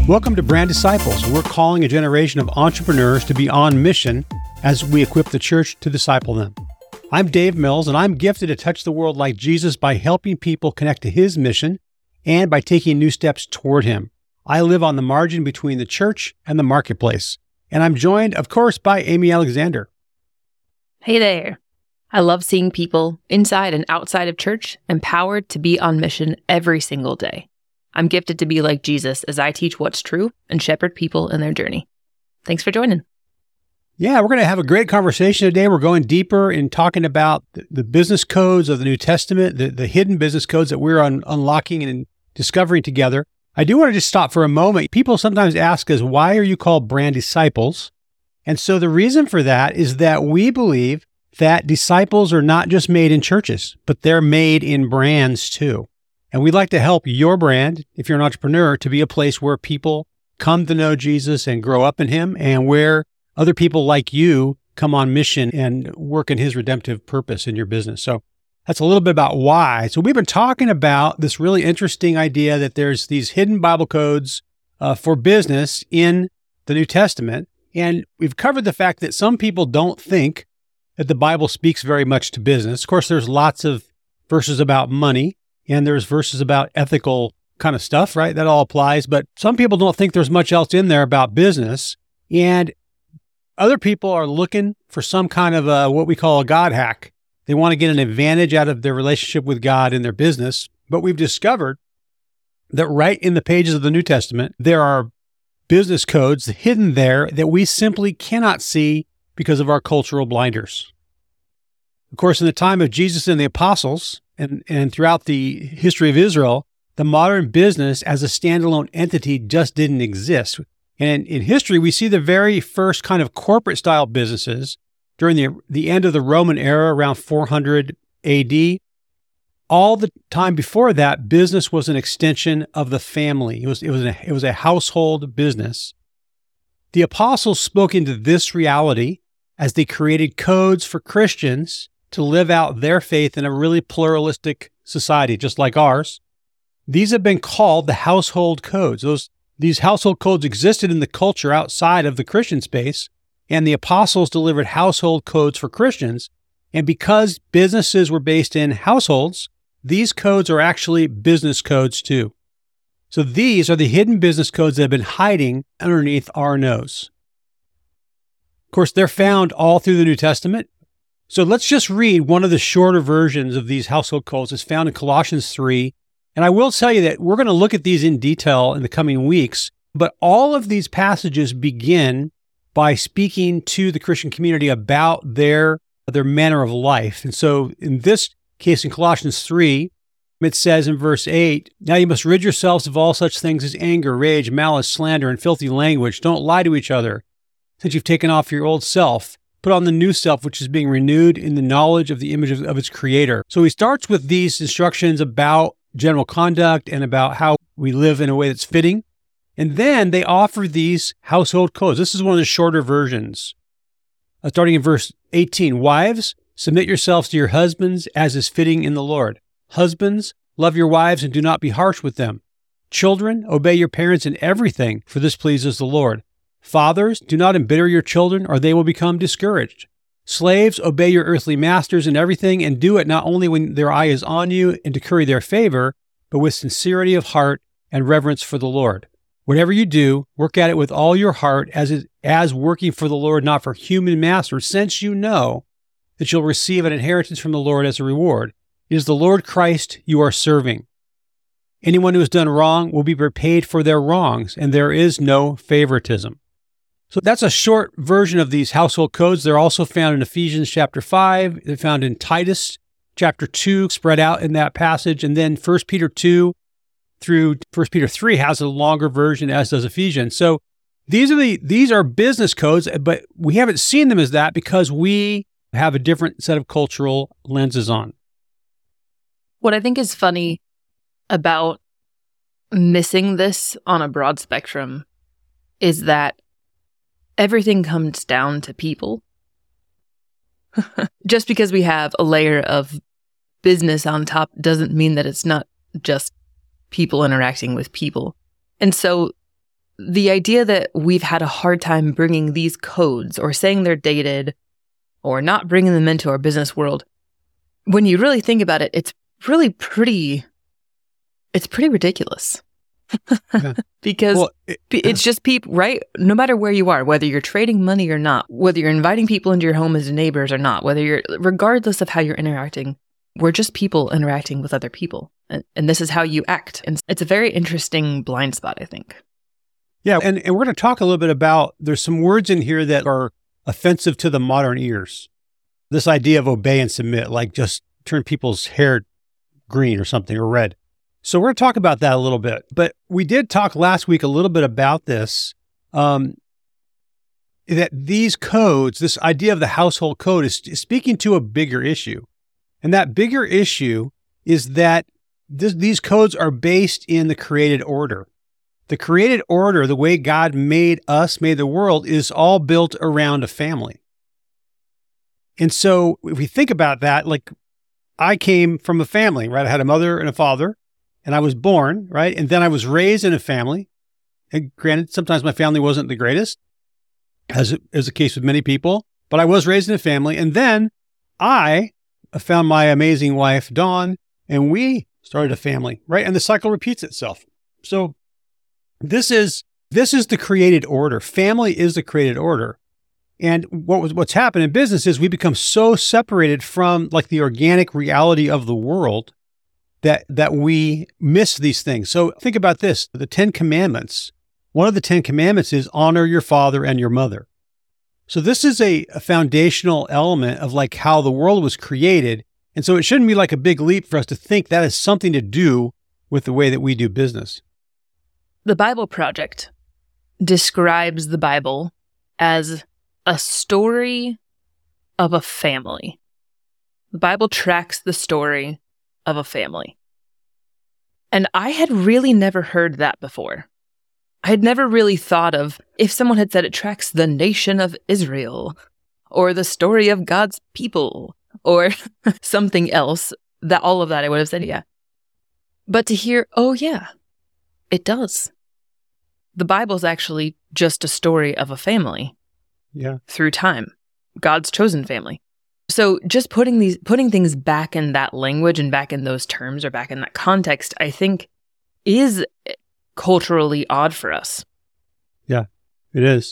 Welcome to Brand Disciples. We're calling a generation of entrepreneurs to be on mission as we equip the church to disciple them. I'm Dave Mills, and I'm gifted to touch the world like Jesus by helping people connect to his mission and by taking new steps toward him. I live on the margin between the church and the marketplace, and I'm joined, of course, by Amy Alexander. Hey there. I love seeing people inside and outside of church empowered to be on mission every single day. I'm gifted to be like Jesus as I teach what's true and shepherd people in their journey. Thanks for joining. Yeah, we're going to have a great conversation today. We're going deeper in talking about the business codes of the New Testament, the hidden business codes that we're unlocking and discovering together. I do want to just stop for a moment. People sometimes ask us, why are you called Brand Disciples? And so the reason for that is that we believe that disciples are not just made in churches, but they're made in brands too. And we'd like to help your brand, if you're an entrepreneur, to be a place where people come to know Jesus and grow up in him, and where other people like you come on mission and work in his redemptive purpose in your business. So that's a little bit about why. So we've been talking about this really interesting idea that there's these hidden Bible codes for business in the New Testament. And we've covered the fact that some people don't think that the Bible speaks very much to business. Of course, there's lots of verses about money, and there's verses about ethical kind of stuff, right? That all applies. But some people don't think there's much else in there about business. And other people are looking for some kind of what we call a God hack. They want to get an advantage out of their relationship with God in their business. But we've discovered that right in the pages of the New Testament, there are business codes hidden there that we simply cannot see because of our cultural blinders. Of course, in the time of Jesus and the apostles, and throughout the history of Israel, the modern business as a standalone entity just didn't exist. And in history, we see the very first kind of corporate-style businesses during the end of the Roman era, around 400 AD. All the time before that, business was an extension of the family. It was a household business. The apostles spoke into this reality as they created codes for Christians to live out their faith in a really pluralistic society, just like ours. These have been called the household codes. These household codes existed in the culture outside of the Christian space, and the apostles delivered household codes for Christians. And because businesses were based in households, these codes are actually business codes too. So these are the hidden business codes that have been hiding underneath our nose. Of course, they're found all through the New Testament. So let's just read one of the shorter versions of these household codes. It's found in Colossians 3. And I will tell you that we're going to look at these in detail in the coming weeks, but all of these passages begin by speaking to the Christian community about their manner of life. And so in this case, in Colossians 3, it says in verse 8, "Now you must rid yourselves of all such things as anger, rage, malice, slander, and filthy language. Don't lie to each other. Since you've taken off your old self, put on the new self, which is being renewed in the knowledge of the image of its creator." So he starts with these instructions about general conduct and about how we live in a way that's fitting. And then they offer these household codes. This is one of the shorter versions. Starting in verse 18, "Wives, submit yourselves to your husbands as is fitting in the Lord. Husbands, love your wives and do not be harsh with them. Children, obey your parents in everything, for this pleases the Lord. Fathers, do not embitter your children, or they will become discouraged. Slaves, obey your earthly masters in everything, and do it not only when their eye is on you and to curry their favor, but with sincerity of heart and reverence for the Lord. Whatever you do, work at it with all your heart as working for the Lord, not for human masters, since you know that you'll receive an inheritance from the Lord as a reward. It is the Lord Christ you are serving. Anyone who has done wrong will be repaid for their wrongs, and there is no favoritism." So that's a short version of these household codes. They're also found in Ephesians chapter 5. They're found in Titus chapter 2, spread out in that passage. And then 1 Peter 2 through 1 Peter 3 has a longer version, as does Ephesians. So these are business codes, but we haven't seen them as that because we have a different set of cultural lenses on. What I think is funny about missing this on a broad spectrum is that everything comes down to people. Just because we have a layer of business on top doesn't mean that it's not just people interacting with people. And so the idea that we've had a hard time bringing these codes or saying they're dated or not bringing them into our business world, when you really think about it, it's really pretty ridiculous. Yeah. Because it's just people, right? No matter where you are, whether you're trading money or not, whether you're inviting people into your home as neighbors or not, regardless of how you're interacting, we're just people interacting with other people. And this is how you act. And it's a very interesting blind spot, I think. Yeah. And we're going to talk a little bit about, there's some words in here that are offensive to the modern ears. This idea of obey and submit, like just turn people's hair green or something or red. So we're going to talk about that a little bit. But we did talk last week a little bit about this, that these codes, this idea of the household code is speaking to a bigger issue. And that bigger issue is that these codes are based in the created order. The created order, the way God made us, made the world, is all built around a family. And so if we think about that, like I came from a family, right? I had a mother and a father, and I was born, right? And then I was raised in a family. And granted, sometimes my family wasn't the greatest, as is the case with many people, but I was raised in a family. And then I found my amazing wife, Dawn, and we started a family, right? And the cycle repeats itself. So this is the created order. Family is the created order. And what's happened in business is we become so separated from like the organic reality of the world that we miss these things. So think about this, the 10 Commandments. One of the 10 Commandments is honor your father and your mother. So this is a foundational element of like how the world was created. And so it shouldn't be like a big leap for us to think that has something to do with the way that we do business. The Bible Project describes the Bible as a story of a family. The Bible tracks the story of a family. And I had really never heard that before. I had never really thought of if someone had said it tracks the nation of Israel or the story of God's people or something else, that all of that I would have said, yeah. But to hear, oh yeah, it does. The Bible's actually just a story of a family. Yeah. Through time, God's chosen family. So just putting things back in that language and back in those terms or back in that context, I think is culturally odd for us. Yeah, it is.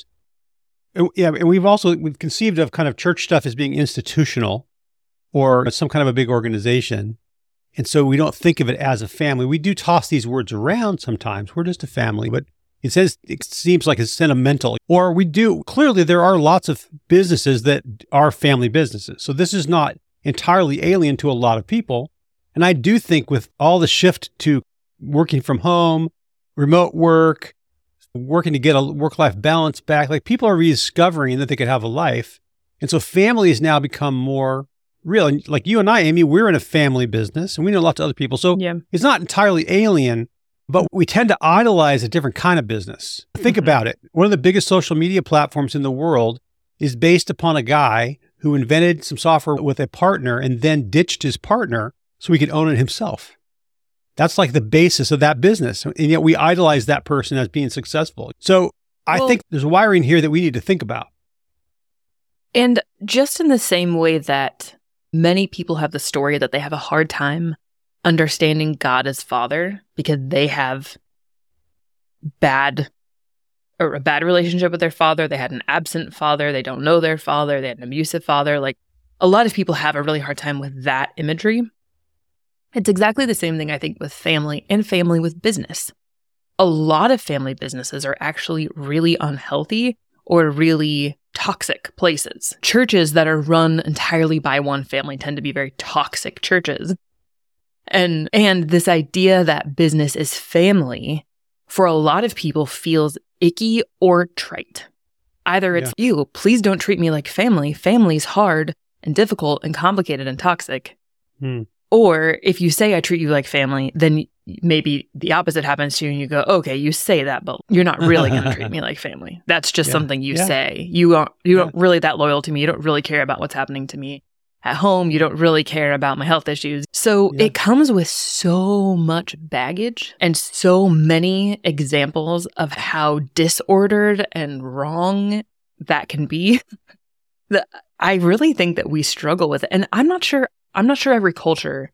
And we've conceived of kind of church stuff as being institutional or some kind of a big organization. And so we don't think of it as a family. We do toss these words around sometimes. We're just a family, but it seems like it's sentimental. Or clearly there are lots of businesses that are family businesses. So this is not entirely alien to a lot of people. And I do think with all the shift to working from home, remote work, working to get a work-life balance back, like people are rediscovering that they could have a life. And so family has now become more real. And like you and I, Amy, we're in a family business and we know lots of other people. So It's not entirely alien, but we tend to idolize a different kind of business. Think about it. One of the biggest social media platforms in the world is based upon a guy who invented some software with a partner and then ditched his partner so he could own it himself. That's like the basis of that business. And yet we idolize that person as being successful. So I think there's wiring here that we need to think about. And just in the same way that many people have the story that they have a hard time understanding God as Father because they have a bad relationship with their father. They had an absent father. They don't know their father. They had an abusive father. Like a lot of people have a really hard time with that imagery. It's exactly the same thing, I think, with family and family with business. A lot of family businesses are actually really unhealthy or really toxic places. Churches that are run entirely by one family tend to be very toxic churches. And this idea that business is family, for a lot of people, feels icky or trite. Either it's, ew, please don't treat me like family. Family's hard and difficult and complicated and toxic. Or if you say I treat you like family, then maybe the opposite happens to you and you go, okay, you say that, but you're not really going to treat me like family. That's just something you say. You aren't really that loyal to me. You don't really care about what's happening to me at home. You don't really care about my health issues. So it comes with so much baggage and so many examples of how disordered and wrong that can be. That I really think that we struggle with it. And I'm not sure every culture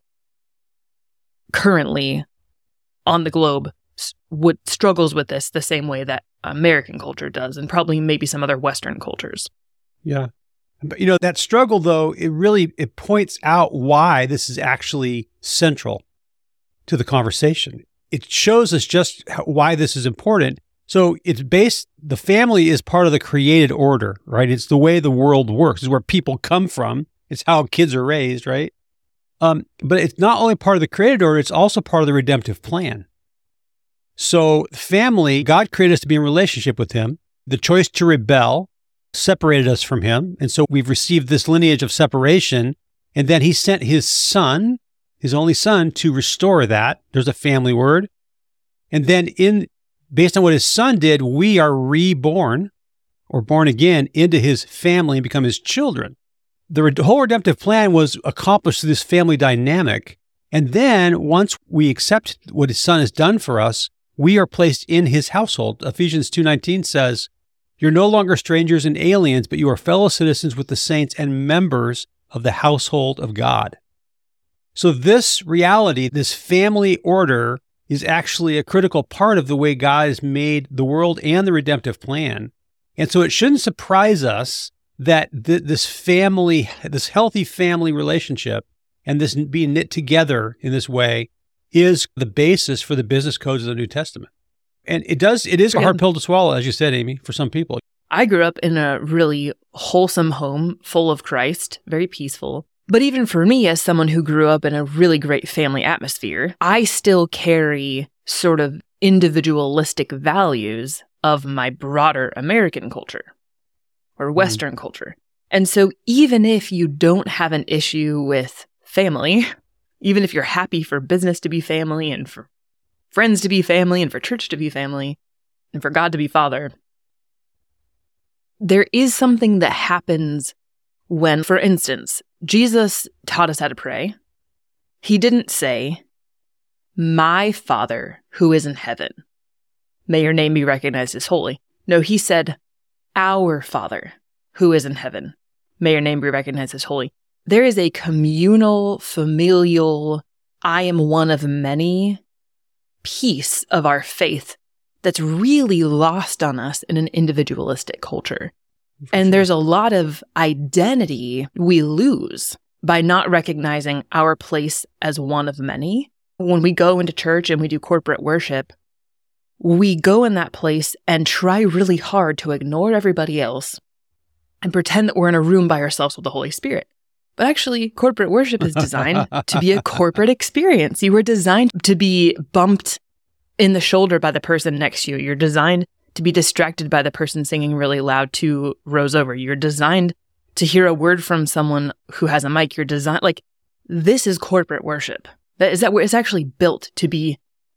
currently on the globe struggles with this the same way that American culture does, and probably maybe some other Western cultures. Yeah. But that struggle, though, it points out why this is actually central to the conversation. It shows us just why this is important. So the family is part of the created order, right? It's the way the world works. It's where people come from. It's how kids are raised, right? But it's not only part of the created order, it's also part of the redemptive plan. So family, God created us to be in relationship with him. The choice to rebel separated us from him. And so we've received this lineage of separation. And then he sent his son, his only son, to restore that. There's a family word. And then based on what his son did, we are reborn or born again into his family and become his children. The whole redemptive plan was accomplished through this family dynamic. And then once we accept what his son has done for us, we are placed in his household. Ephesians 2:19 says, "You're no longer strangers and aliens, but you are fellow citizens with the saints and members of the household of God." So this reality, this family order, is actually a critical part of the way God has made the world and the redemptive plan. And so it shouldn't surprise us that this healthy family relationship and this being knit together in this way is the basis for the business codes of the New Testament. And it is a hard pill to swallow, as you said, Amy, for some people. I grew up in a really wholesome home full of Christ, very peaceful. But even for me, as someone who grew up in a really great family atmosphere, I still carry sort of individualistic values of my broader American culture or Western culture. And so even if you don't have an issue with family, even if you're happy for business to be family and for friends to be family and for church to be family and for God to be Father, there is something that happens when, for instance, Jesus taught us how to pray. He didn't say, "My Father who is in heaven, may your name be recognized as holy." No, he said, "Our Father who is in heaven, may your name be recognized as holy." There is a communal, familial, I am one of many piece of our faith that's really lost on us in an individualistic culture. And there's a lot of identity we lose by not recognizing our place as one of many. When we go into church and we do corporate worship, we go in that place and try really hard to ignore everybody else and pretend that we're in a room by ourselves with the Holy Spirit. But actually, corporate worship is designed to be a corporate experience. You were designed to be bumped in the shoulder by the person next to you. You're designed to be distracted by the person singing really loud 2 rows over. You're designed to hear a word from someone who has a mic. You're designed, this is corporate worship. It's actually built to be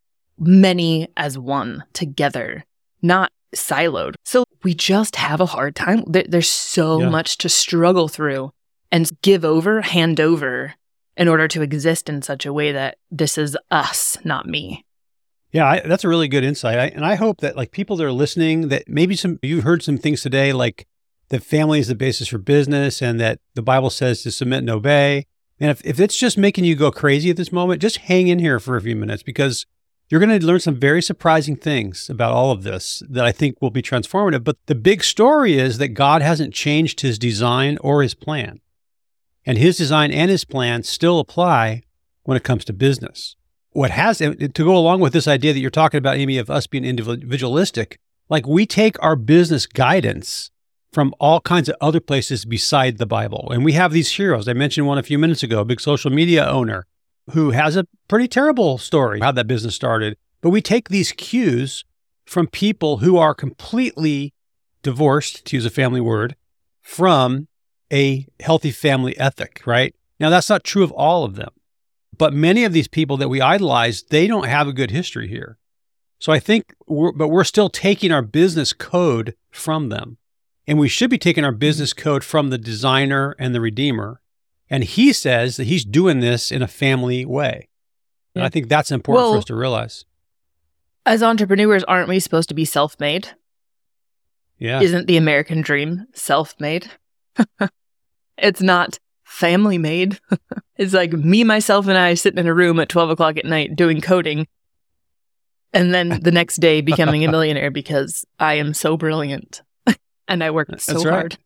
many as one together, not siloed. So we just have a hard time. There's so much to struggle through and hand over in order to exist in such a way that this is us, not me. Yeah, that's a really good insight. And I hope that people that are listening, that maybe you've heard some things today, like that family is the basis for business and that the Bible says to submit and obey. And if it's just making you go crazy at this moment, just hang in here for a few minutes, because you're going to learn some very surprising things about all of this that I think will be transformative. But the big story is that God hasn't changed his design or his plan. And his design and his plan still apply when it comes to business. To go along with this idea that you're talking about, Amy, of us being individualistic, we take our business guidance from all kinds of other places beside the Bible. And we have these heroes. I mentioned one a few minutes ago, a big social media owner who has a pretty terrible story, how that business started. But we take these cues from people who are completely divorced, to use a family word, from a healthy family ethic, right? Now, that's not true of all of them. But many of these people that we idolize, they don't have a good history here. So I think we're still taking our business code from them. And we should be taking our business code from the designer and the redeemer. And he says that he's doing this in a family way. And I think that's important for us to realize. As entrepreneurs, aren't we supposed to be self-made? Yeah. Isn't the American dream self-made? It's not family-made. It's like me, myself, and I sitting in a room at 12 o'clock at night doing coding, and then the next day becoming a millionaire because I am so brilliant and I worked so hard.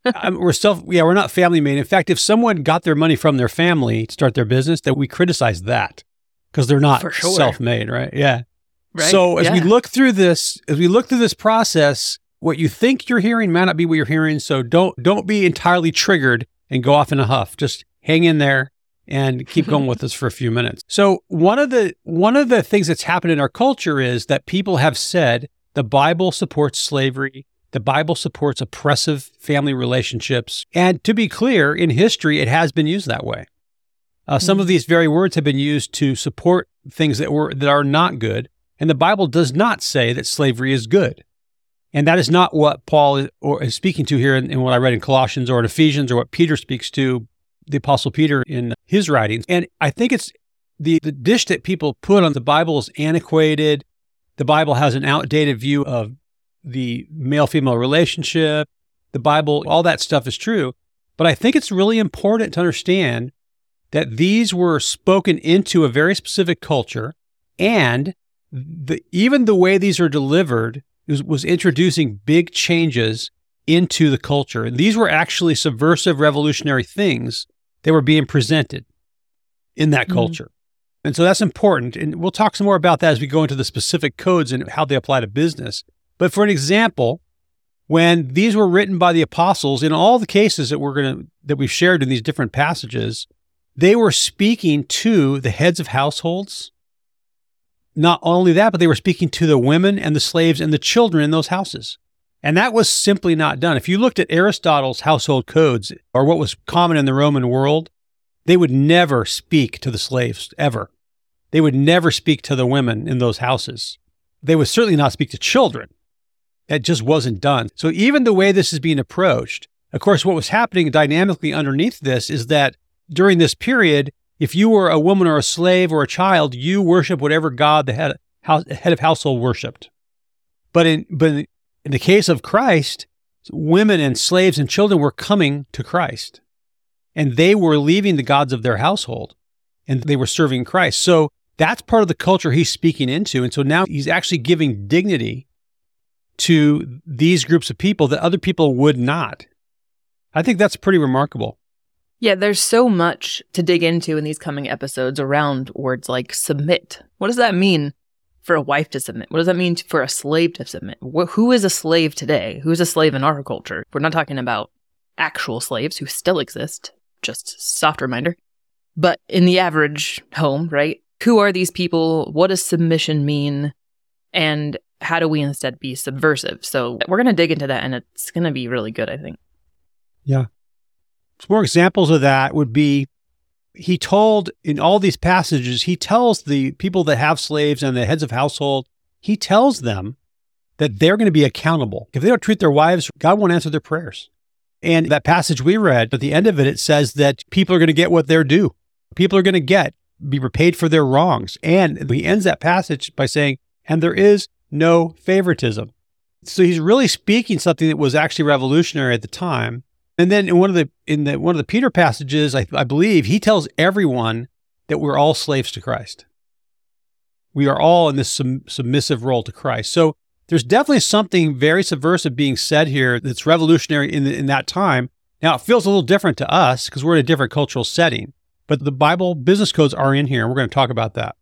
We're not family-made. In fact, if someone got their money from their family to start their business, that we criticize that because they're not self-made, right? Yeah. Right. So as we look through this process, what you think you're hearing might not be what you're hearing. So don't be entirely triggered and go off in a huff. Just hang in there and keep going with us for a few minutes. So one of the things that's happened in our culture is that people have said the Bible supports slavery. The Bible supports oppressive family relationships. And to be clear, in history, it has been used that way. Some of these very words have been used to support things that are not good. And the Bible does not say that slavery is good. And that is not what Paul is speaking to here in what I read in Colossians or in Ephesians, or what Peter speaks to, the Apostle Peter, in his writings. And I think it's the dish that people put on the Bible is antiquated. The Bible has an outdated view of the male-female relationship. The Bible, all that stuff is true. But I think it's really important to understand that these were spoken into a very specific culture, and even the way these are delivered was introducing big changes into the culture. And these were actually subversive, revolutionary things that were being presented in that culture. And so that's important. And we'll talk some more about that as we go into the specific codes and how they apply to business. But for an example, when these were written by the apostles, in all the cases that we've shared in these different passages, they were speaking to the heads of households. Not only that, but they were speaking to the women and the slaves and the children in those houses. And that was simply not done. If you looked at Aristotle's household codes, or what was common in the Roman world, they would never speak to the slaves, ever. They would never speak to the women in those houses. They would certainly not speak to children. That just wasn't done. So even the way this is being approached, of course, what was happening dynamically underneath this is that during this period, if you were a woman or a slave or a child, you worship whatever God the head of household worshipped. But in the case of Christ, women and slaves and children were coming to Christ, and they were leaving the gods of their household, and they were serving Christ. So that's part of the culture he's speaking into. And so now he's actually giving dignity to these groups of people that other people would not. I think that's pretty remarkable. Yeah, there's so much to dig into in these coming episodes around words like submit. What does that mean for a wife to submit? What does that mean for a slave to submit? Who is a slave today? Who's a slave in our culture? We're not talking about actual slaves who still exist, just soft reminder. But in the average home, right? Who are these people? What does submission mean? And how do we instead be subversive? So we're going to dig into that, and it's going to be really good, I think. Yeah. Some more examples of that would be, he told in all these passages, he tells the people that have slaves and the heads of household, he tells them that they're going to be accountable. If they don't treat their wives, God won't answer their prayers. And that passage we read, at the end of it, it says that people are going to get what they're due. People are going to be repaid for their wrongs. And he ends that passage by saying, and there is no favoritism. So he's really speaking something that was actually revolutionary at the time. And then in one of the Peter passages, I believe, he tells everyone that we're all slaves to Christ. We are all in this submissive role to Christ. So there's definitely something very subversive being said here that's revolutionary in that time. Now, it feels a little different to us because we're in a different cultural setting, but the Bible business codes are in here, and we're going to talk about that.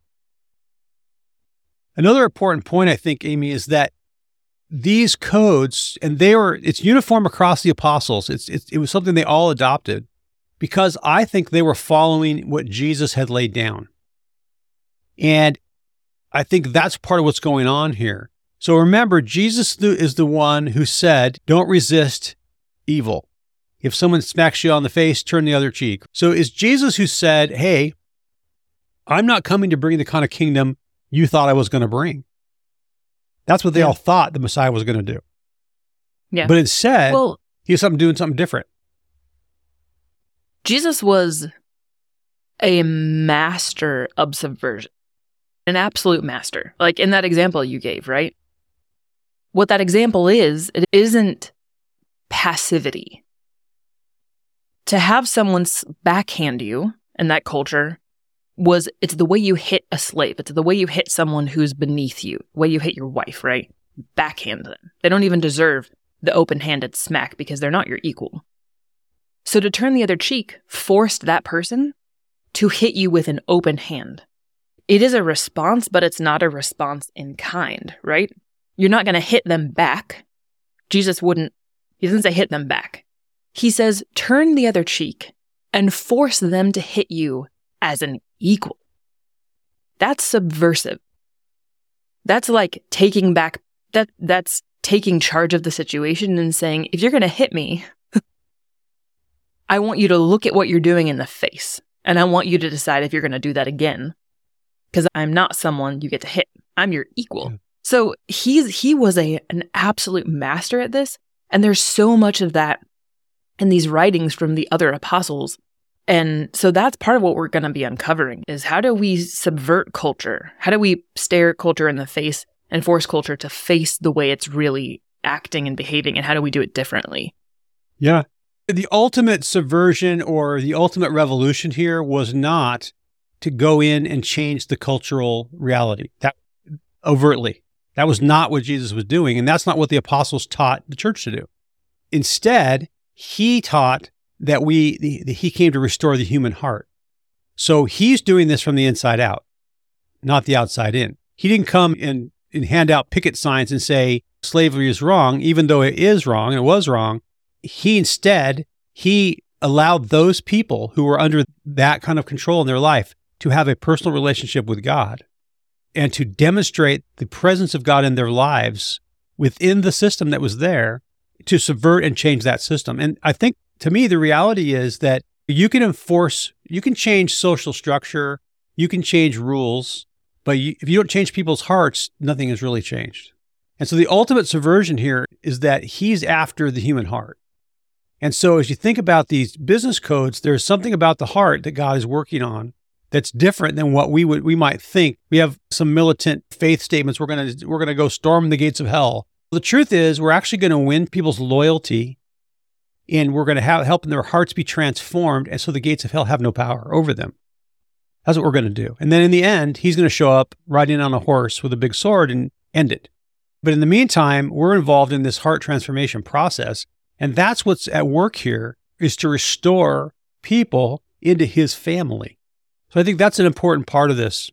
Another important point, I think, Amy, is that these codes, and it's uniform across the apostles. It was something they all adopted because I think they were following what Jesus had laid down. And I think that's part of what's going on here. So remember, Jesus is the one who said, don't resist evil. If someone smacks you on the face, turn the other cheek. So it's Jesus who said, hey, I'm not coming to bring the kind of kingdom you thought I was going to bring. That's what they all thought the Messiah was going to do. Yeah. But instead, he was doing something different. Jesus was a master of subversion, an absolute master. Like in that example you gave, right? What that example is, it isn't passivity. To have someone backhand you in that culture it's the way you hit a slave. It's the way you hit someone who's beneath you, the way you hit your wife, right? Backhand them. They don't even deserve the open-handed smack because they're not your equal. So to turn the other cheek forced that person to hit you with an open hand. It is a response, but it's not a response in kind, right? You're not going to hit them back. He doesn't say hit them back. He says, turn the other cheek and force them to hit you as an equal. That's subversive. That's like taking back, that's taking charge of the situation and saying, if you're going to hit me, I want you to look at what you're doing in the face. And I want you to decide if you're going to do that again. Because I'm not someone you get to hit. I'm your equal. Yeah. So he was an absolute master at this. And there's so much of that in these writings from the other apostles. And so that's part of what we're going to be uncovering is how do we subvert culture? How do we stare culture in the face and force culture to face the way it's really acting and behaving? And how do we do it differently? Yeah. The ultimate subversion or the ultimate revolution here was not to go in and change the cultural reality. That overtly. That was not what Jesus was doing. And that's not what the apostles taught the church to do. Instead, he taught that he came to restore the human heart. So he's doing this from the inside out, not the outside in. He didn't come and hand out picket signs and say slavery is wrong, even though it is wrong, and it was wrong. He allowed those people who were under that kind of control in their life to have a personal relationship with God and to demonstrate the presence of God in their lives within the system that was there to subvert and change that system. And I think, to me, the reality is that you can change social structure, you can change rules, but if you don't change people's hearts, nothing has really changed. And so the ultimate subversion here is that he's after the human heart. And so as you think about these business codes, there's something about the heart that God is working on that's different than what we might think. We have some militant faith statements. We're going to go storm the gates of hell. The truth is, we're actually going to win people's loyalty, and we're going to help their hearts be transformed, and so the gates of hell have no power over them. That's what we're going to do. And then in the end, he's going to show up riding on a horse with a big sword and end it. But in the meantime, we're involved in this heart transformation process, and that's what's at work here, is to restore people into his family. So I think that's an important part of this.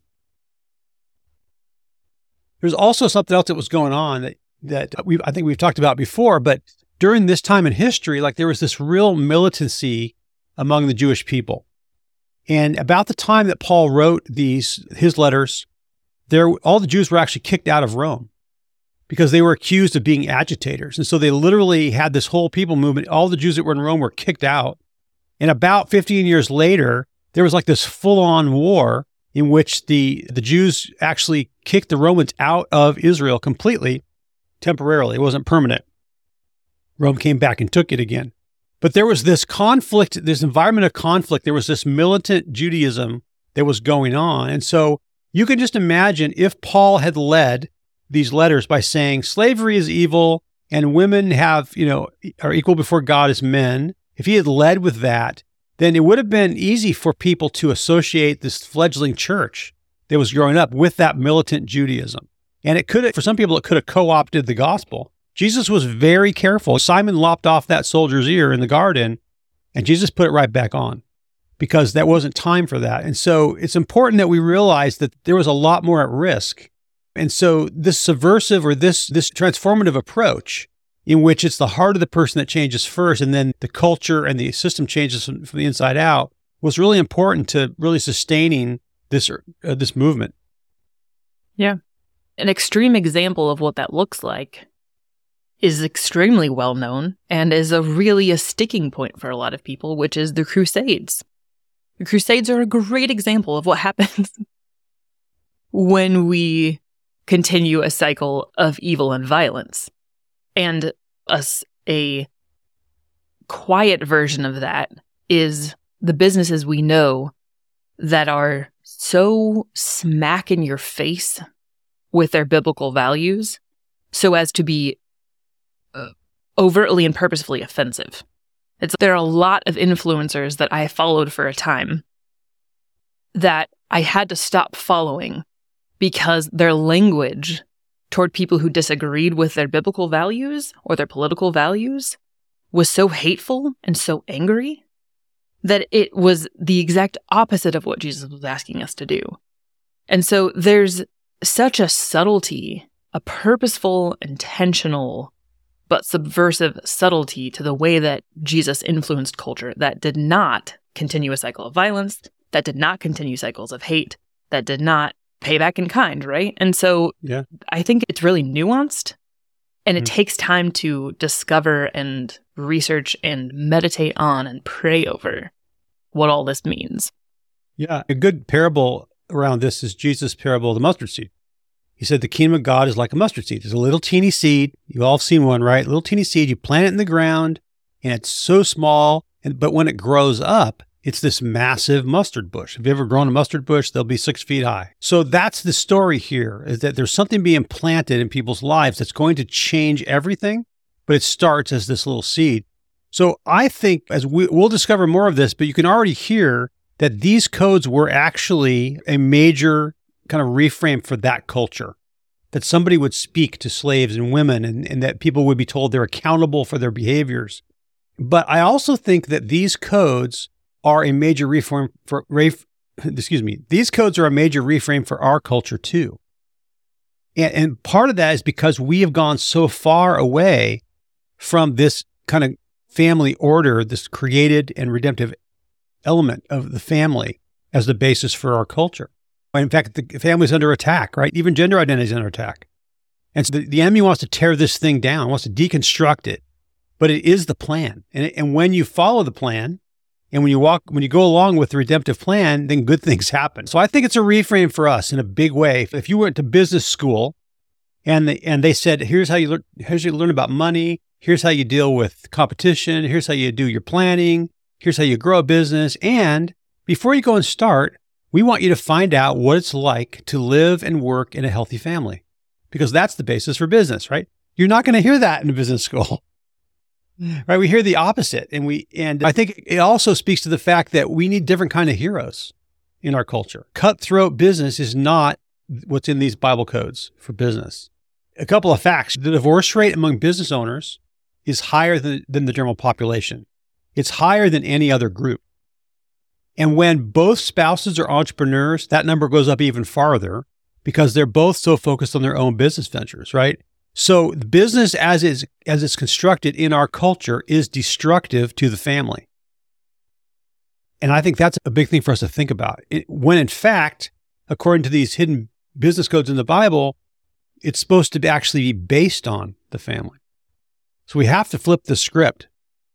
There's also something else that was going on that I think we've talked about before, but during this time in history, like there was this real militancy among the Jewish people. And about the time that Paul wrote his letters, all the Jews were actually kicked out of Rome because they were accused of being agitators. And so they literally had this whole people movement. All the Jews that were in Rome were kicked out. And about 15 years later, there was like this full-on war in which the Jews actually kicked the Romans out of Israel completely, temporarily. It wasn't permanent. Rome came back and took it again. But there was this conflict, this environment of conflict. There was this militant Judaism that was going on. And so you can just imagine if Paul had led these letters by saying slavery is evil and women are equal before God as men. If he had led with that, then it would have been easy for people to associate this fledgling church that was growing up with that militant Judaism. And for some people, it could have co-opted the gospel. Jesus was very careful. Simon lopped off that soldier's ear in the garden, and Jesus put it right back on because that wasn't time for that. And so it's important that we realize that there was a lot more at risk. And so this subversive or this transformative approach in which it's the heart of the person that changes first and then the culture and the system changes from the inside out was really important to really sustaining this movement. Yeah. An extreme example of what that looks like is extremely well known and is really a sticking point for a lot of people, which is the Crusades. The Crusades are a great example of what happens when we continue a cycle of evil and violence. And a quiet version of that is the businesses we know that are so smack in your face with their biblical values so as to be overtly and purposefully offensive. There are a lot of influencers that I followed for a time that I had to stop following because their language toward people who disagreed with their biblical values or their political values was so hateful and so angry that it was the exact opposite of what Jesus was asking us to do. And so there's such a subtlety, a purposeful, intentional, but subversive subtlety to the way that Jesus influenced culture that did not continue a cycle of violence, that did not continue cycles of hate, that did not pay back in kind, right? And so I think it's really nuanced, and it takes time to discover and research and meditate on and pray over what all this means. Yeah, a good parable around this is Jesus' parable of the mustard seed. He said the kingdom of God is like a mustard seed. There's a little teeny seed. You've all seen one, right? Little teeny seed. You plant it in the ground, and it's so small. But when it grows up, it's this massive mustard bush. Have you ever grown a mustard bush? They'll be 6 feet high. So that's the story here, is that there's something being planted in people's lives that's going to change everything, but it starts as this little seed. So I think as we'll discover more of this, but you can already hear that these codes were actually a major kind of reframe for that culture, that somebody would speak to slaves and women and that people would be told they're accountable for their behaviors. But I also think that these codes are a major reform for, these codes are a major reframe for our culture too. And part of that is because we have gone so far away from this kind of family order, this created and redemptive element of the family as the basis for our culture. In fact, the family is under attack, right? Even gender identity is under attack. And so the enemy wants to tear this thing down, wants to deconstruct it, but it is the plan. And when you follow the plan, and when you go along with the redemptive plan, then good things happen. So I think it's a reframe for us in a big way. If you went to business school and they said, here's how you learn about money, here's how you deal with competition, here's how you do your planning, here's how you grow a business, and before you go and start, we want you to find out what it's like to live and work in a healthy family, because that's the basis for business, right? You're not going to hear that in a business school. Right? We hear the opposite. And I think it also speaks to the fact that we need different kind of heroes in our culture. Cutthroat business is not what's in these Bible codes for business. A couple of facts. The divorce rate among business owners is higher than the general population. It's higher than any other group. And when both spouses are entrepreneurs, that number goes up even farther because they're both so focused on their own business ventures, right? So the business as it's constructed in our culture is destructive to the family. And I think that's a big thing for us to think about. When in fact, according to these hidden business codes in the Bible, it's supposed to actually be based on the family. So we have to flip the script.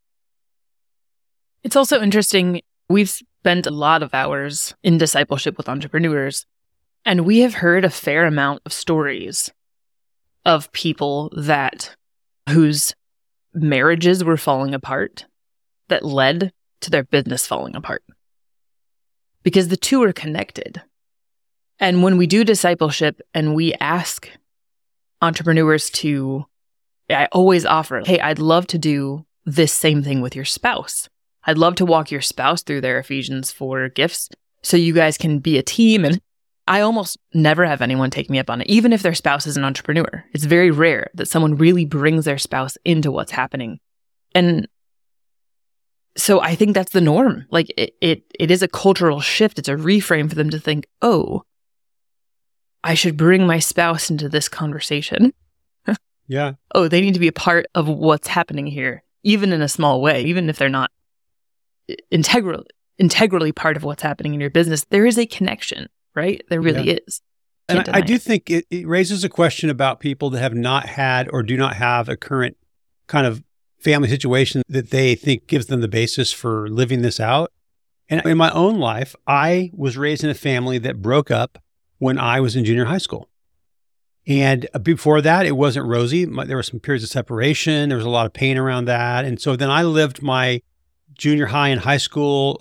It's also interesting. We've spent a lot of hours in discipleship with entrepreneurs, and we have heard a fair amount of stories of people whose marriages were falling apart that led to their business falling apart. Because the two are connected. And when we do discipleship and we ask entrepreneurs I always offer, hey, I'd love to do this same thing with your spouse. I'd love to walk your spouse through their Ephesians 4 gifts so you guys can be a team. And I almost never have anyone take me up on it, even if their spouse is an entrepreneur. It's very rare that someone really brings their spouse into what's happening. And so I think that's the norm. Like it is a cultural shift. It's a reframe for them to think, oh, I should bring my spouse into this conversation. Yeah. Oh, they need to be a part of what's happening here, even in a small way, even if they're not integrally part of what's happening in your business. There is a connection, right? There really is. And I do think it raises a question about people that have not had or do not have a current kind of family situation that they think gives them the basis for living this out. And in my own life, I was raised in a family that broke up when I was in junior high school. And before that, it wasn't rosy. There were some periods of separation. There was a lot of pain around that. And so then I lived my junior high and high school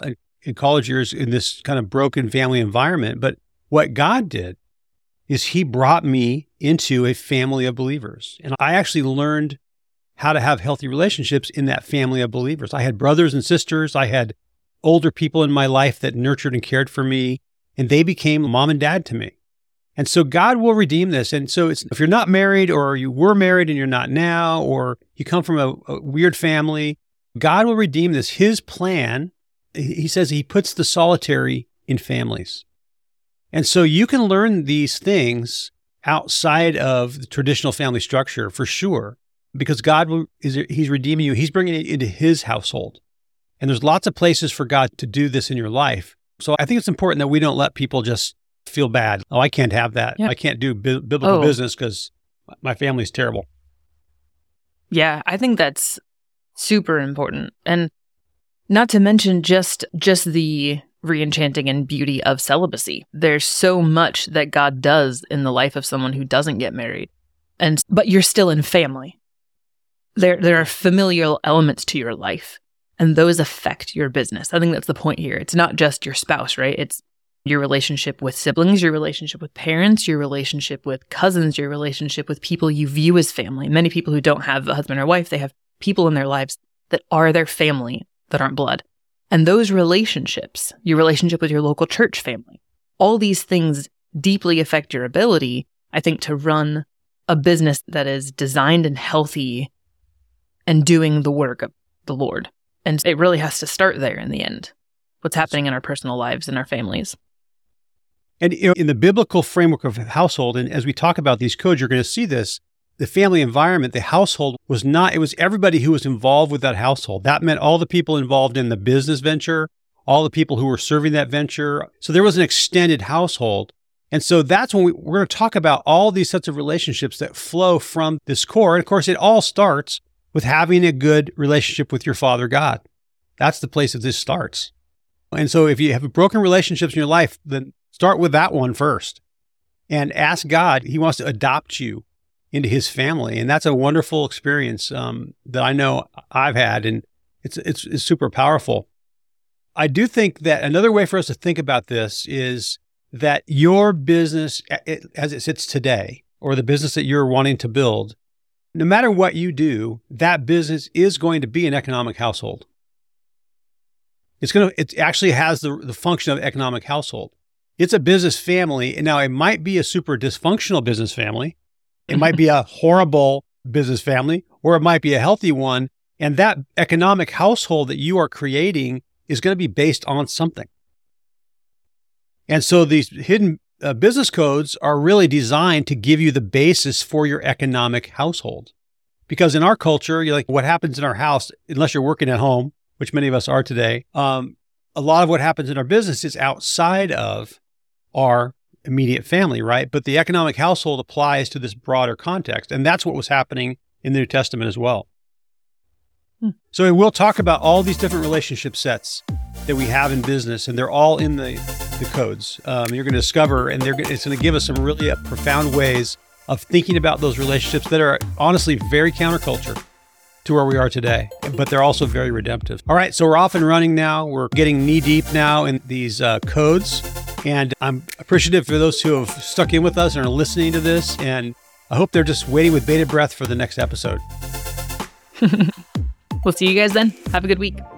in college years in this kind of broken family environment. But what God did is he brought me into a family of believers. And I actually learned how to have healthy relationships in that family of believers. I had brothers and sisters. I had older people in my life that nurtured and cared for me, and they became mom and dad to me. And so God will redeem this. And so if you're not married, or you were married and you're not now, or you come from a weird family, God will redeem this. His plan, he says he puts the solitary in families. And so you can learn these things outside of the traditional family structure for sure, because he's redeeming you. He's bringing it into his household. And there's lots of places for God to do this in your life. So I think it's important that we don't let people just feel bad. Oh, I can't have that. Yeah. I can't do biblical business because my family's terrible. Yeah, I think that's super important. And not to mention just the re-enchanting and beauty of celibacy. There's so much that God does in the life of someone who doesn't get married. But you're still in family. There are familial elements to your life, and those affect your business. I think that's the point here. It's not just your spouse, right? It's your relationship with siblings, your relationship with parents, your relationship with cousins, your relationship with people you view as family. Many people who don't have a husband or wife, they have people in their lives that are their family that aren't blood. And those relationships, your relationship with your local church family, all these things deeply affect your ability, I think, to run a business that is designed and healthy and doing the work of the Lord. And it really has to start there in the end. What's happening in our personal lives and our families. And in the biblical framework of household, and as we talk about these codes, you're going to see this, the family environment, the household it was everybody who was involved with that household. That meant all the people involved in the business venture, all the people who were serving that venture. So there was an extended household. And so that's when we're going to talk about all these sets of relationships that flow from this core. And of course, it all starts with having a good relationship with your Father God. That's the place that this starts. And so if you have broken relationships in your life, then start with that one first and ask God. He wants to adopt you into his family. And that's a wonderful experience that I know I've had, and it's super powerful. I do think that another way for us to think about this is that your business, as it sits today, or the business that you're wanting to build, no matter what you do, that business is going to be an economic household. It actually has the function of economic household. It's a business family. And now it might be a super dysfunctional business family. It might be a horrible business family, or it might be a healthy one. And that economic household that you are creating is going to be based on something. And so these hidden business codes are really designed to give you the basis for your economic household. Because in our culture, you're like, what happens in our house, unless you're working at home, which many of us are today, a lot of what happens in our business is outside of our immediate family, right? But the economic household applies to this broader context. And that's what was happening in the New Testament as well. So we'll talk about all these different relationship sets that we have in business, and they're all in the codes. You're going to discover, and it's going to give us some really profound ways of thinking about those relationships that are honestly very counterculture to where we are today, but they're also very redemptive. All right, so we're off and running now. We're getting knee deep now in these codes, and I'm appreciative for those who have stuck in with us and are listening to this, and I hope they're just waiting with bated breath for the next episode. We'll see you guys then. Have a good week.